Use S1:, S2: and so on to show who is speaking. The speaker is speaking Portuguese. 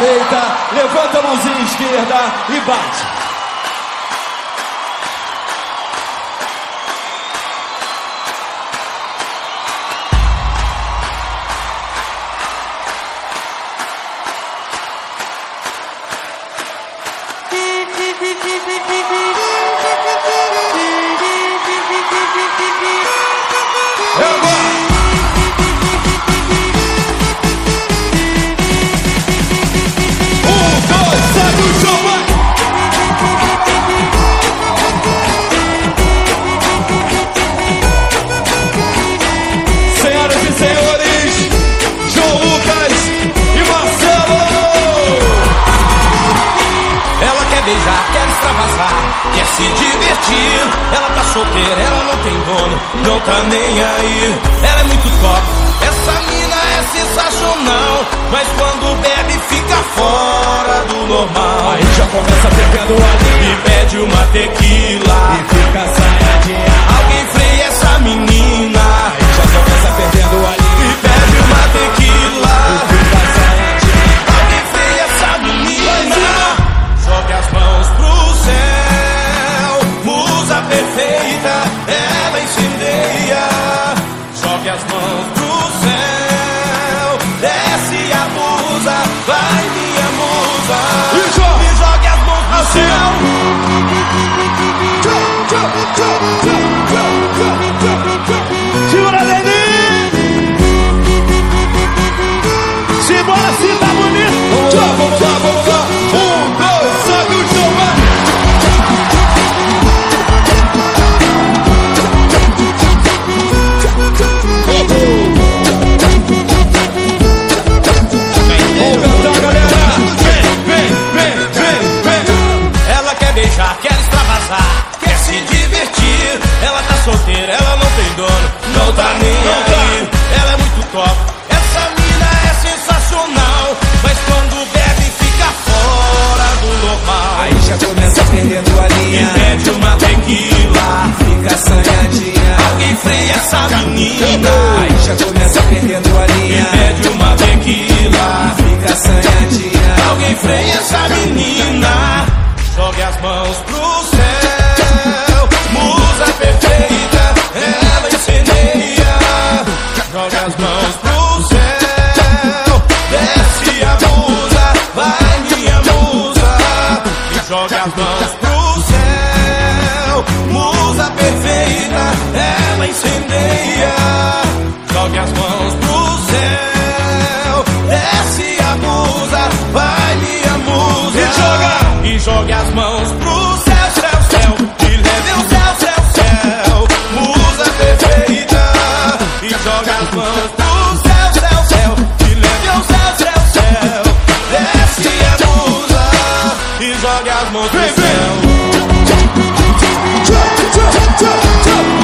S1: direita, levanta a mãozinha esquerda e bate.
S2: Quer extravasar, quer se divertir. Ela tá solteira, ela não tem dono, não tá nem aí. Ela é muito top, essa mina é sensacional, mas quando bebe fica fora do normal.
S1: Aí já começa pegando a linha
S2: e pede uma tequila
S1: e fica saiyadinha.
S2: Alguém freia essa menina.
S1: Aí já começa perdendo a linha
S2: e pede uma tequila
S1: e fica saiyadinha.
S2: Alguém freia essa menina. Jogue as mãos pro céu, musa perfeita, ela incendeia. Jogue as mãos pro céu, desce a musa, vai minha musa. E jogue as mãos pro céu.
S3: Segura, Lenin! Simbora, se tá bonito!
S1: Vamos lá, vamos lá! 1, 2, sobe o chão, vai! Vamos cantar, galera! Vem!
S2: Ela quer beijar, quer extravasar, quer se divertir. Ela tá solteira, ela não tem dono, não tá nem aí. Ela é muito top, essa mina é sensacional, mas quando bebe fica fora do normal.
S4: Aí já começa perdendo a linha
S2: e pede uma tequila
S4: e fica assanhadinha.
S2: Alguém freia essa menina.
S4: Aí já começa perdendo a linha
S2: e pede uma tequila
S4: e fica assanhadinha.
S2: Alguém freia essa menina. Jogue as mãos pro céu, musa perfeita, ela incendeia. Jogue as mãos pro céu, desce a musa, vai minha musa. E jogue as mãos pro céu, musa perfeita, ela incendeia. Jogue as mãos pro céu, desce a musa, vai minha musa. E jogue as mãos pro céu, céu, céu, e leve ao céu, céu, céu, musa perfeita. E jogue as mãos pro céu, céu, céu, e leve ao céu, céu, céu, desce a musa. E jogue as mãos pro céu.